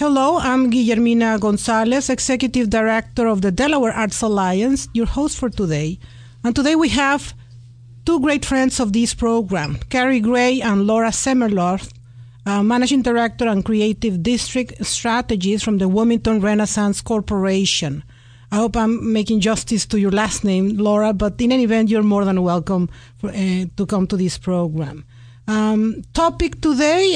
Hello, I'm Guillermina Gonzalez, Executive Director of the Delaware Arts Alliance, your host for today. And today we have two great friends of this program, Carrie Gray and Laura Semmerloth, Managing Director and Creative District Strategies from the Wilmington Renaissance Corporation. I hope I'm making justice to your last name, Laura, but in any event, you're more than welcome to come to this program. Topic today,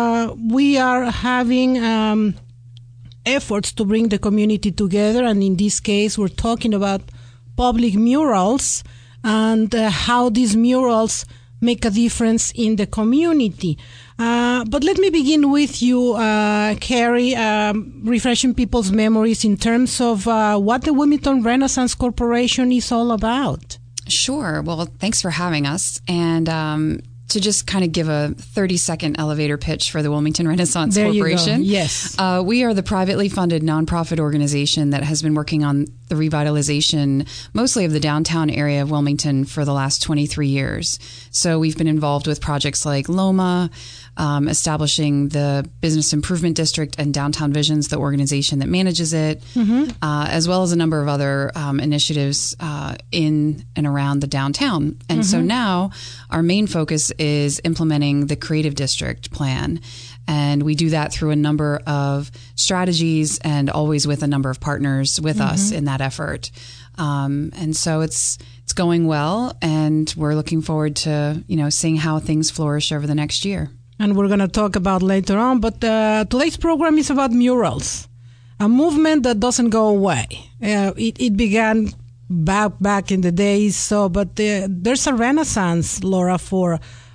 we are having efforts to bring the community together, and in this case, we're talking about public murals and how these murals make a difference in the community. But let me begin with you, Carrie, refreshing people's memories in terms of what the Wilmington Renaissance Corporation is all about. Sure. Well, thanks for having us. And to just kind of give a 30-second elevator pitch for the Wilmington Renaissance Corporation. Yes. We are the privately funded nonprofit organization that has been working on the revitalization mostly of the downtown area of Wilmington for the last 23 years. So we've been involved with projects like LOMA, establishing the Business Improvement District and Downtown Visions, the organization that manages it, as well as a number of other initiatives in and around the downtown. And so now our main focus is implementing the Creative District plan. And we do that through a number of strategies and always with a number of partners with us in that effort. And so it's going well, and we're looking forward to, seeing how things flourish over the next year. And we're going to talk about later on. But today's program is about murals, a movement that doesn't go away. It began back in the days. But there's a renaissance, Laura, for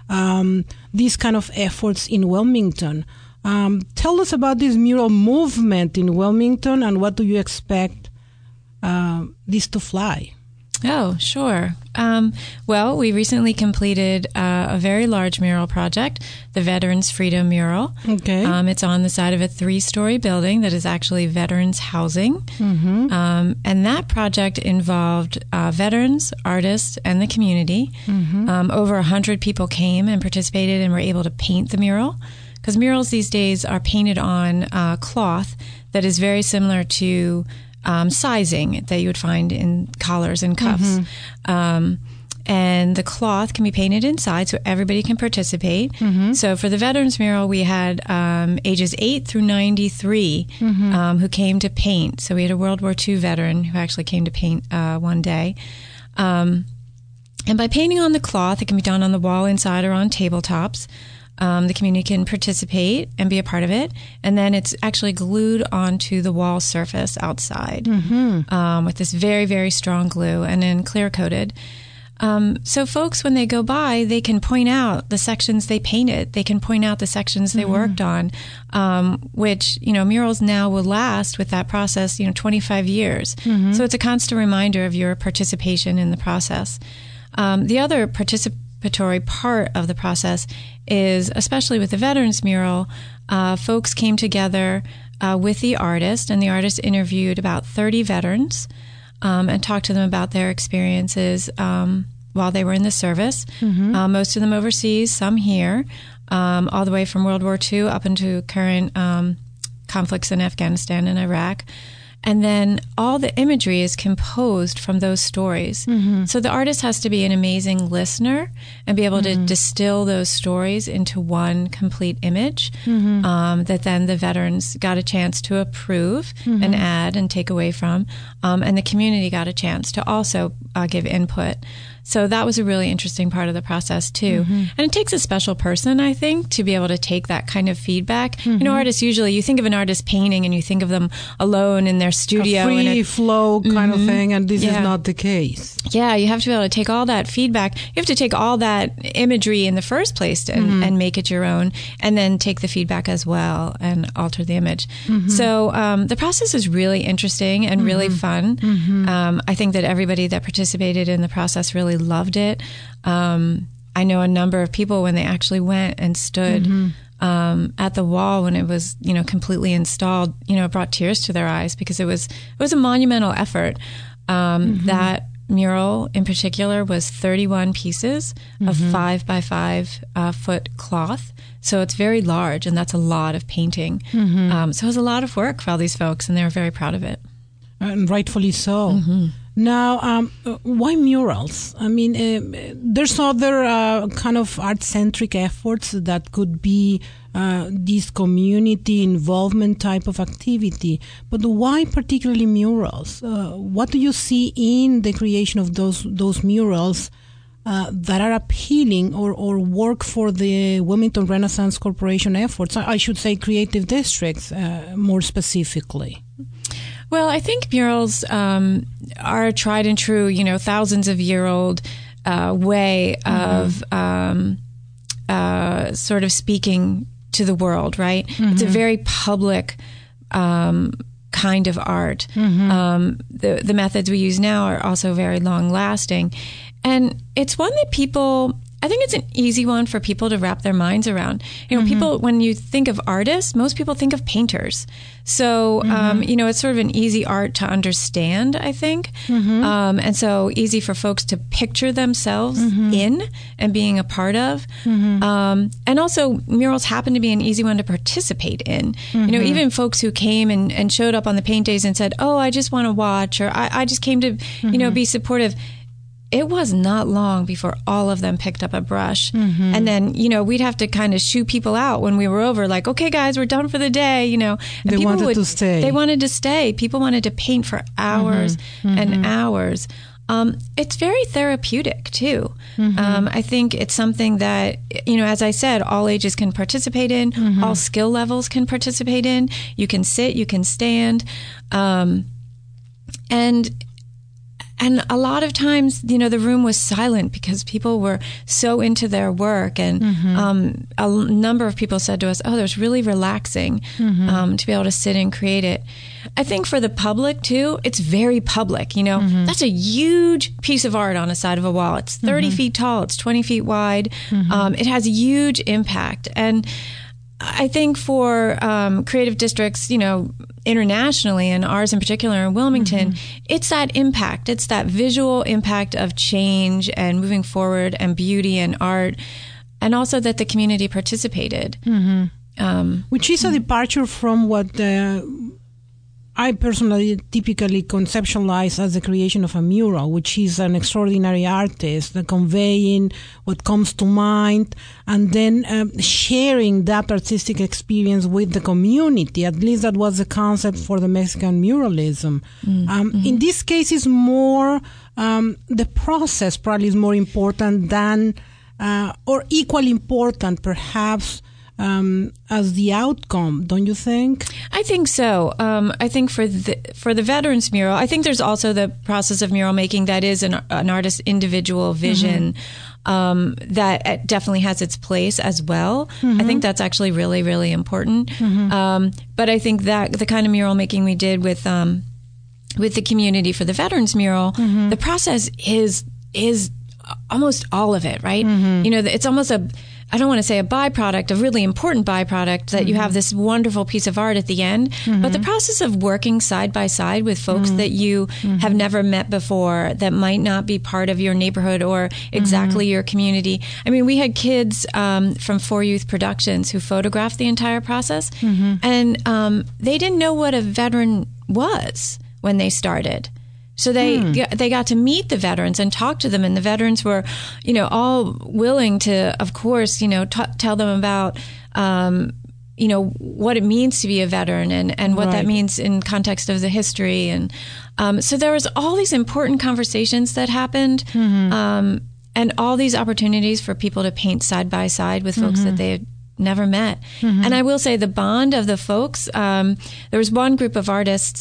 these kind of efforts in Wilmington. Tell us about this mural movement in Wilmington, and what do you expect this to fly? Oh, sure. Well, we recently completed a very large mural project, the Veterans Freedom Mural. Okay. It's on the side of a 3-story building that is actually veterans housing. And that project involved veterans, artists, and the community. Over 100 people came and participated and were able to paint the mural, because murals these days are painted on cloth that is very similar to sizing that you would find in collars and cuffs. And the cloth can be painted inside so everybody can participate. So for the Veterans Mural, we had ages 8 through 93 who came to paint. So we had a World War II veteran who actually came to paint one day. And by painting on the cloth, it can be done on the wall inside or on tabletops. The community can participate and be a part of it. And then it's actually glued onto the wall surface outside with this very, very strong glue, and then clear coated. So folks, when they go by, they can point out the sections they painted. They can point out the sections they worked on, which, murals now will last with that process, 25 years. So it's a constant reminder of your participation in the process. The other participatory part of the process is, especially with the Veterans Mural, folks came together with the artist, and the artist interviewed about 30 veterans and talked to them about their experiences while they were in the service. Most of them overseas, some here, all the way from World War II up into current conflicts in Afghanistan and Iraq. And then all the imagery is composed from those stories. So the artist has to be an amazing listener and be able to distill those stories into one complete image that then the veterans got a chance to approve and add and take away from. And the community got a chance to also give input. So that was a really interesting part of the process, too. And it takes a special person, I think, to be able to take that kind of feedback. Artists usually, you think of an artist painting and you think of them alone in their studio. A free flow kind of thing, and this is not the case. Yeah, you have to be able to take all that feedback. You have to take all that imagery in the first place and make it your own, and then take the feedback as well and alter the image. So the process is really interesting and really fun. I think that everybody that participated in the process really loved it. I know a number of people, when they actually went and stood at the wall when it was, completely installed, it brought tears to their eyes, because it was a monumental effort that mural in particular was 31 pieces of 5 by 5 foot cloth. So it's very large, and that's a lot of painting. So it was a lot of work for all these folks, and they were very proud of it. And rightfully so. Now, why murals? I mean, there's other kind of art-centric efforts that could be this community involvement type of activity. But why particularly murals? What do you see in the creation of those murals that are appealing or work for the Wilmington Renaissance Corporation efforts? I should say creative districts more specifically. Well, I think murals are a tried and true, thousands of year old way of sort of speaking to the world, right? It's a very public kind of art. The methods we use now are also very long lasting. And it's one that I think it's an easy one for people to wrap their minds around. People, when you think of artists, most people think of painters. So, it's sort of an easy art to understand, I think. And so easy for folks to picture themselves in and being a part of. And also murals happen to be an easy one to participate in. Even folks who came and showed up on the paint days and said, oh, I just want to watch, or I just came to, be supportive. It was not long before all of them picked up a brush. And then, we'd have to kind of shoo people out when we were over, like, okay, guys, we're done for the day, And they wanted to stay. They wanted to stay. People wanted to paint for hours and hours. It's very therapeutic, too. I think it's something that, as I said, all ages can participate in, all skill levels can participate in. You can sit, you can stand. And a lot of times, the room was silent because people were so into their work. And a number of people said to us, oh, there's really relaxing to be able to sit and create it. I think for the public, too, it's very public. That's a huge piece of art on the side of a wall. It's 30 feet tall. It's 20 feet wide. It has a huge impact. And I think for creative districts, internationally, and ours in particular in Wilmington, it's that impact. It's that visual impact of change and moving forward and beauty and art, and also that the community participated. Which is a departure from what I personally typically conceptualize as the creation of a mural, which is an extraordinary artist conveying what comes to mind and then sharing that artistic experience with the community. At least that was the concept for the Mexican muralism. In this case, it's more the process probably is more important than, or equally important perhaps, as the outcome, don't you think? I think so. I think for the veterans mural, I think there's also the process of mural making that is an artist's individual vision that definitely has its place as well. I think that's actually really, really important. But I think that the kind of mural making we did with the community for the veterans mural, the process is almost all of it, right? It's almost I don't want to say a byproduct, a really important byproduct that you have this wonderful piece of art at the end, but the process of working side by side with folks that you have never met before, that might not be part of your neighborhood or exactly your community. I mean, we had kids from 4 Youth Productions who photographed the entire process, and they didn't know what a veteran was when they started. So they got to meet the veterans and talk to them, and the veterans were, all willing to, of course, tell them about, what it means to be a veteran and what that means in context of the history. And so there was all these important conversations that happened, and all these opportunities for people to paint side by side with folks that they had never met. And I will say the bond of the folks, there was one group of artists,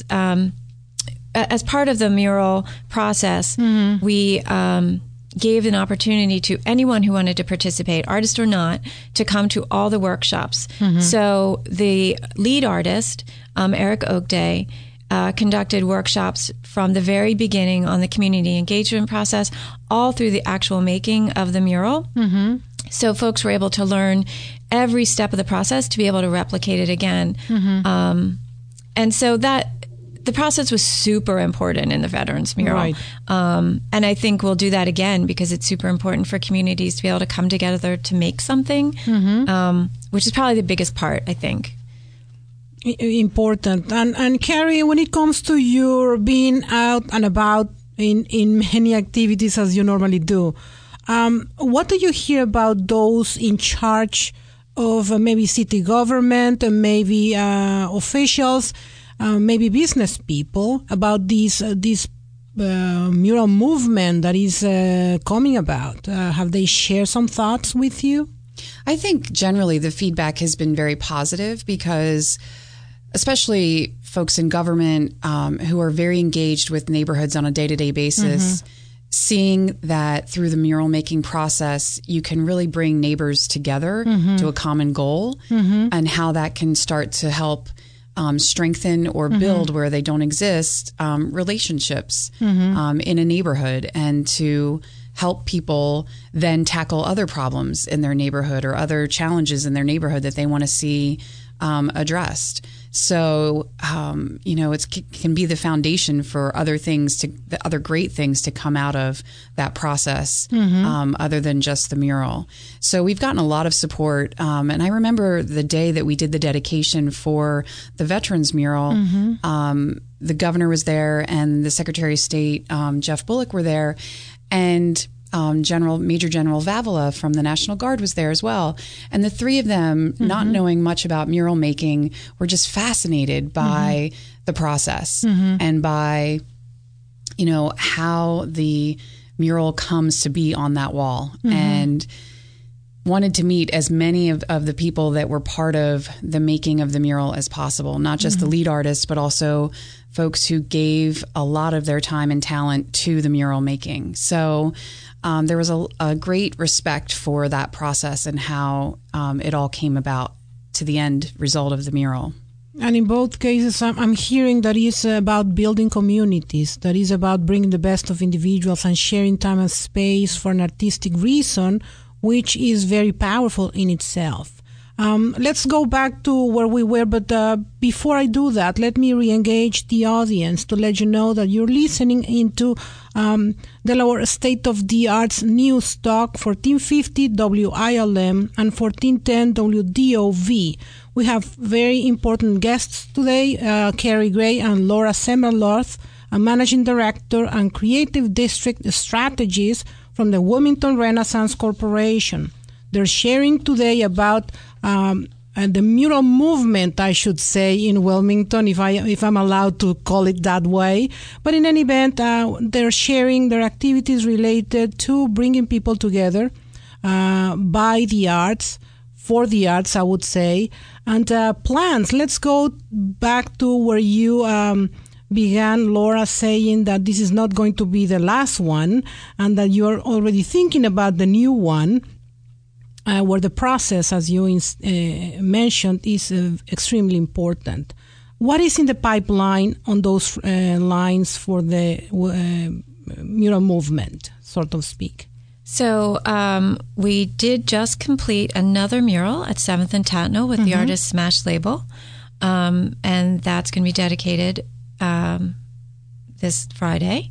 as part of the mural process, we gave an opportunity to anyone who wanted to participate, artist or not, to come to all the workshops. So the lead artist, Eric Oakday, conducted workshops from the very beginning on the community engagement process, all through the actual making of the mural. So folks were able to learn every step of the process to be able to replicate it again. And so the process was super important in the Veterans Mural. Right. And I think we'll do that again because it's super important for communities to be able to come together to make something, which is probably the biggest part, I think. Important. And Carrie, when it comes to your being out and about in many activities as you normally do, what do you hear about those in charge of maybe city government and maybe officials, maybe business people about this mural movement that is coming about? Have they shared some thoughts with you? I think generally the feedback has been very positive because especially folks in government who are very engaged with neighborhoods on a day-to-day basis, seeing that through the mural making process, you can really bring neighbors together to a common goal and how that can start to help strengthen or build where they don't exist relationships in a neighborhood, and to help people then tackle other problems in their neighborhood or other challenges in their neighborhood that they want to see addressed. So, it can be the foundation for other things, other great things to come out of that process, other than just the mural. So we've gotten a lot of support. And I remember the day that we did the dedication for the Veterans Mural, the governor was there and the Secretary of State, Jeff Bullock, were there. And Major General Vavala from the National Guard was there as well. And the three of them, not knowing much about mural making, were just fascinated by the process and by, how the mural comes to be on that wall, and wanted to meet as many of the people that were part of the making of the mural as possible, not just the lead artists, but also folks who gave a lot of their time and talent to the mural making. So there was a great respect for that process and how it all came about to the end result of the mural. And in both cases, I'm hearing that it's about building communities, that is about bringing the best of individuals and sharing time and space for an artistic reason, which is very powerful in itself. Let's go back to where we were, but before I do that, let me re-engage the audience to let you know that you're listening into Delaware State of the Arts News Talk, 1450 WILM and 1410 WDOV. We have very important guests today, Carrie Gray and Laura Semmerloth, a Managing Director and Creative District Strategist from the Wilmington Renaissance Corporation. They're sharing today about the mural movement, I should say, in Wilmington, if I'm allowed to call it that way. But in any event, they're sharing their activities related to bringing people together by the arts, for the arts, I would say, and plans. Let's go back to where you began, Laura, saying that this is not going to be the last one and that you're already thinking about the new one. Where the process, as you mentioned, is extremely important. What is in the pipeline on those lines for the mural movement, so to speak? So we did just complete another mural at 7th and Tatnall with the artist Smash Label, and that's going to be dedicated this Friday.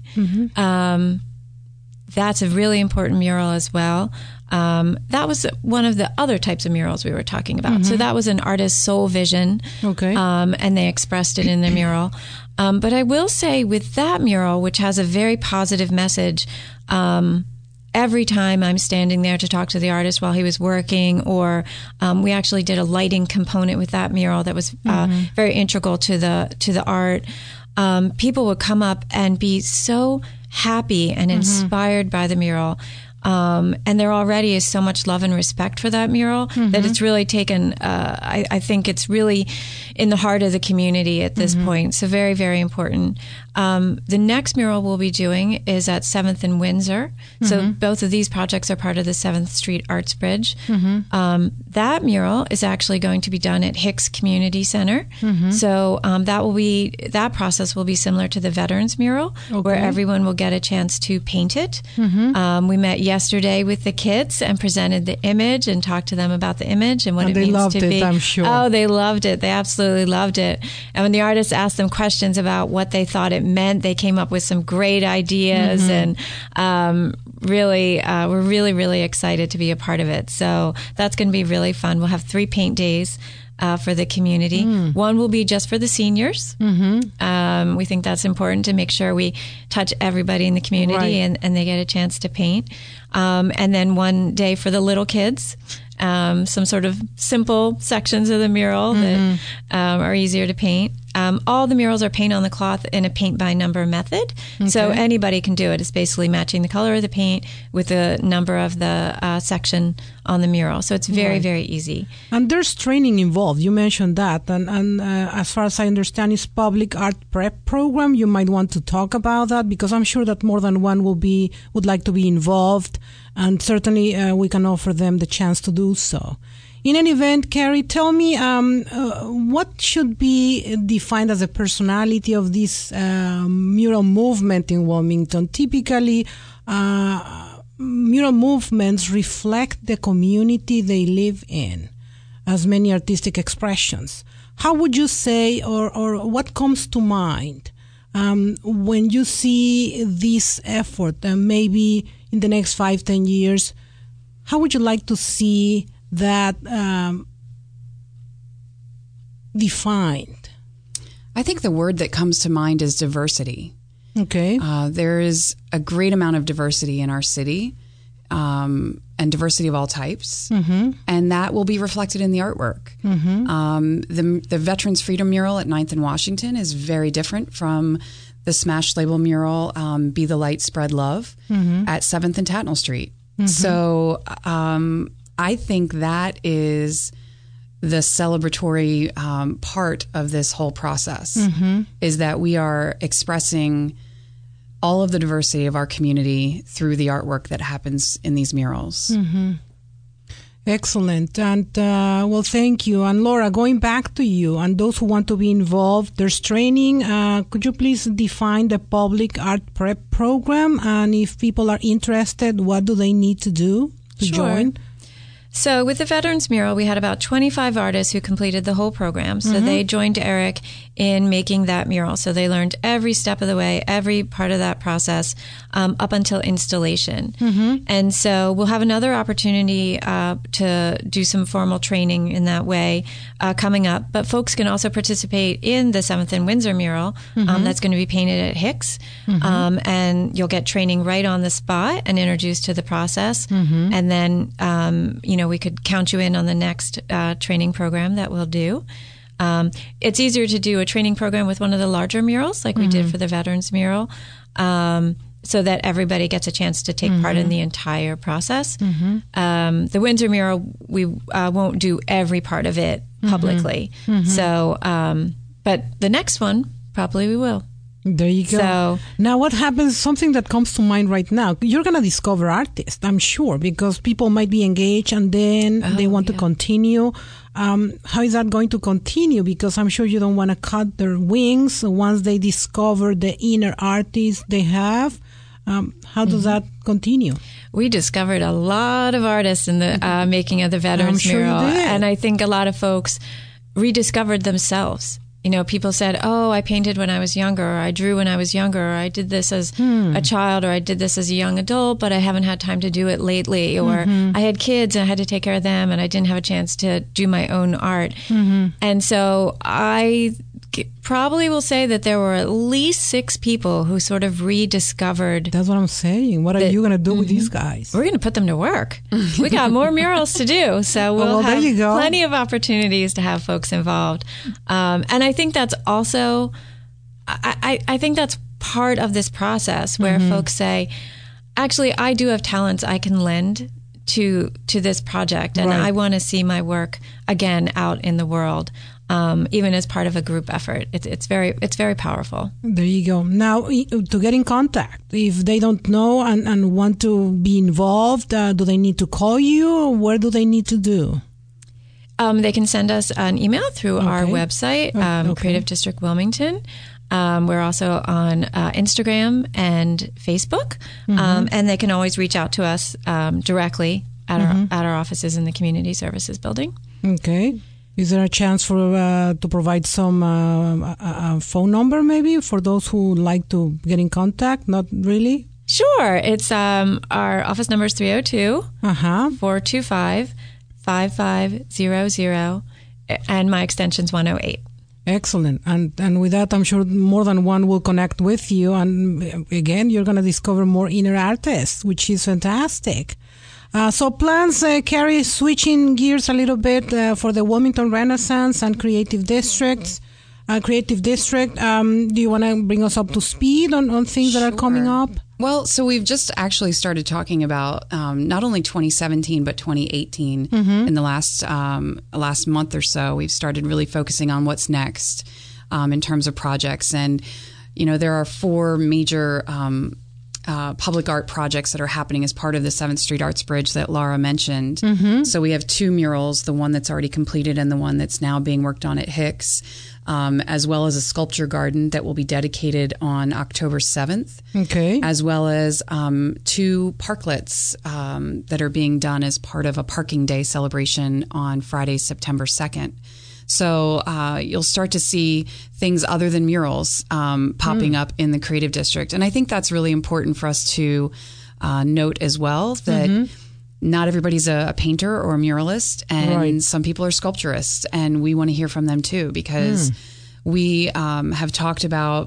That's a really important mural as well. That was one of the other types of murals we were talking about. So that was an artist's soul vision, and they expressed it in the mural. But I will say with that mural, which has a very positive message, every time I'm standing there to talk to the artist while he was working, or we actually did a lighting component with that mural that was very integral to the art. People would come up and be so happy and inspired by the mural. And there already is so much love and respect for that mural that it's really taken, I think it's really in the heart of the community at this point. So very, very important. The next mural we'll be doing is at 7th and Windsor. So both of these projects are part of the 7th Street Arts Bridge. That mural is actually going to be done at Hicks Community Center. So that process will be similar to the Veterans mural, where everyone will get a chance to paint it. We met yesterday with the kids and presented the image and talked to them about the image and what it means to be. And they loved it, I'm sure. Oh, they loved it. They absolutely loved it. And when the artists asked them questions about what they thought it meant, they came up with some great ideas, and really, we're really, really excited to be a part of it. So that's going to be really fun. We'll have 3 paint days for the community. One will be just for the seniors. We think that's important to make sure we touch everybody in the community, Right. and they get a chance to paint. And then one day for the little kids, some sort of simple sections of the mural that are easier to paint. All the murals are paint on the cloth in a paint by number method. So anybody can do it. It's basically matching the color of the paint with the number of the section on the mural. So it's very, very easy. And there's training involved. You mentioned that. And as far as I understand, it's public art prep program. You might want to talk about that, because I'm sure that more than one would like to be involved. And certainly we can offer them the chance to do so. In any event, Carrie, tell me what should be defined as a personality of this mural movement in Wilmington. Typically, mural movements reflect the community they live in as many artistic expressions. How would you say, or what comes to mind when you see this effort, maybe in the next 5-10 years? How would you like to see that defined? I think the word that comes to mind is diversity. Okay. There is a great amount of diversity in our city, and diversity of all types, and that will be reflected in the artwork. The Veterans Freedom Mural at 9th and Washington is very different from the Smash Label mural, Be the Light, Spread Love, at 7th and Tatnall Street. So I think that is the celebratory part of this whole process, is that we are expressing all of the diversity of our community through the artwork that happens in these murals. Excellent. And well, thank you. And Laura, going back to you and those who want to be involved, there's training. Could you please define the public art prep program? And if people are interested, what do they need to do to join? So with the Veterans Mural, we had about 25 artists who completed the whole program. So they joined Eric in making that mural. So they learned every step of the way, every part of that process, up until installation. And so we'll have another opportunity to do some formal training in that way coming up. But folks can also participate in the 7th and Windsor mural that's going to be painted at Hicks. And you'll get training right on the spot and introduced to the process. And then, we could count you in on the next training program that we'll do. It's easier to do a training program with one of the larger murals like we did for the Veterans Mural, so that everybody gets a chance to take part in the entire process. The Windsor Mural, we won't do every part of it publicly. So, but the next one, probably we will. There you go. So, now what happens, something that comes to mind right now, you're going to discover artists, I'm sure, because people might be engaged and then they want to continue. How is that going to continue? Because I'm sure you don't want to cut their wings once they discover the inner artist they have. How does that continue? We discovered a lot of artists in the making of the Veterans Mural. And I think a lot of folks rediscovered themselves. People said, oh, I painted when I was younger, or I drew when I was younger, or I did this as a child, or I did this as a young adult, but I haven't had time to do it lately, or I had kids and I had to take care of them and I didn't have a chance to do my own art. And so I probably will say that there were at least 6 people who sort of rediscovered. That's what I'm saying. What are you going to do with these guys? We're going to put them to work. We got more murals to do. So we'll have plenty of opportunities to have folks involved. And I think that's also, I think that's part of this process where folks say, actually, I do have talents I can lend to this project. And I want to see my work again out in the world. Even as part of a group effort. It's very powerful. There you go. Now, to get in contact, if they don't know and want to be involved, do they need to call you, or what do they need to do? They can send us an email through our website, Creative District Wilmington. We're also on Instagram and Facebook, and they can always reach out to us directly at our offices in the Community Services Building. Okay. Is there a chance for to provide some a phone number maybe for those who like to get in contact? Not really? Sure. It's our office number is 302-425-5500, and my extension's 108. Excellent. And with that, I'm sure more than one will connect with you. And again, you're going to discover more inner artists, which is fantastic. So plans, Carrie, switching gears a little bit for the Wilmington Renaissance and Creative District. Do you want to bring us up to speed on things that are coming up? Well, so we've just actually started talking about not only 2017 but 2018 in the last month or so. We've started really focusing on what's next in terms of projects, and there are 4 major public art projects that are happening as part of the 7th Street Arts Bridge that Laura mentioned. So we have 2 murals, the one that's already completed and the one that's now being worked on at Hicks, as well as a sculpture garden that will be dedicated on October 7th. Okay. As well as 2 parklets that are being done as part of a Parking Day celebration on Friday, September 2nd. So you'll start to see things other than murals popping up in the Creative District. And I think that's really important for us to note as well, that not everybody's a painter or a muralist, and some people are sculpturists, and we want to hear from them too, because we have talked about,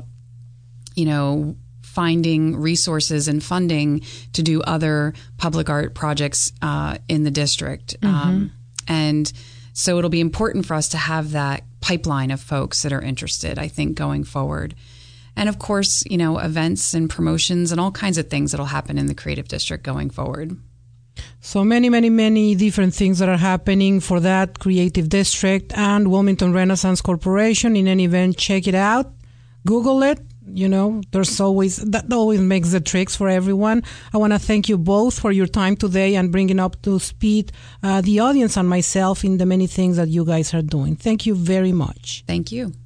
finding resources and funding to do other public art projects in the district. And so it'll be important for us to have that pipeline of folks that are interested, I think, going forward. And of course, events and promotions and all kinds of things that'll happen in the Creative District going forward. So many, many, many different things that are happening for that Creative District and Wilmington Renaissance Corporation. In any event, check it out. Google it. That always makes the tricks for everyone. I want to thank you both for your time today and bringing up to speed the audience and myself in the many things that you guys are doing. Thank you very much. Thank you.